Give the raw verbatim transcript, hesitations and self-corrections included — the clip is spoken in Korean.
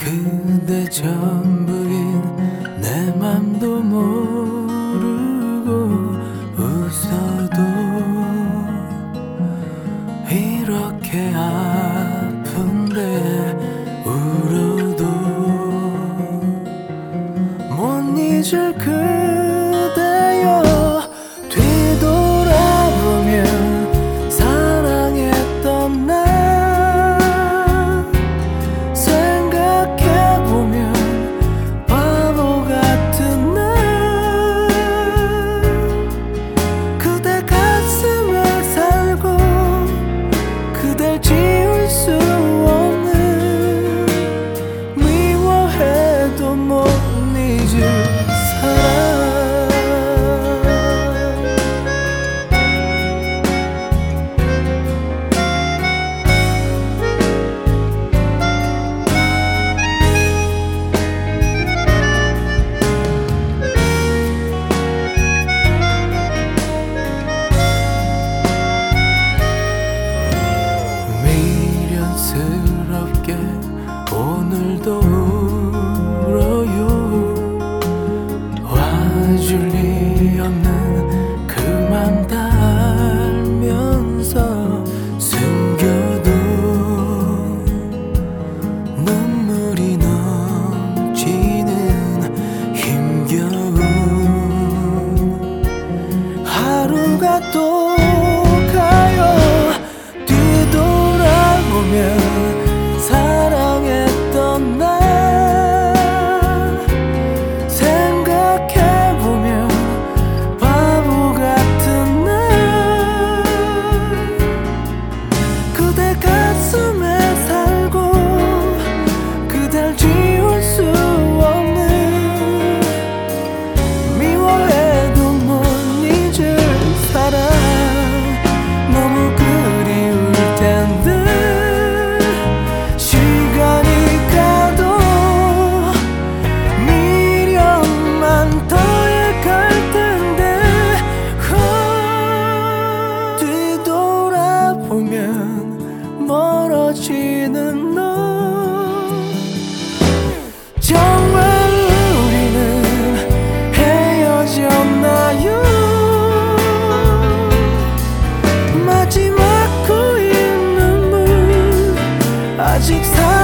그대 전부인 내 맘도 모르고 웃어도 이렇게 아픈데 울어도 못 잊을 그대여. 뒤돌아보면 사랑했던 나 생각해보면 바보 같은 나. 그대 가슴에 살고 그댈 지울 수 없는 미워해도 못 잊을 사랑. 미련스럽게 오늘도 울어요. 와줄 리 없는 그 맘 다 알면서 숨겨도 눈물이 넘치는 힘겨운 하루가 또 가요. 뒤돌아보면 사랑했던 나 생각해보면 바보 같은 나. 그대 가슴에 살고 그댈 지울 수 없는 미워해도 못 잊을 사랑. 너무 그리울 텐데 시간이 가도 미련만 더해갈 텐데. 어, 뒤돌아보면 멀어지는 너. 정말 우리는 헤어졌나요? 마지막 고인 눈물 아직 사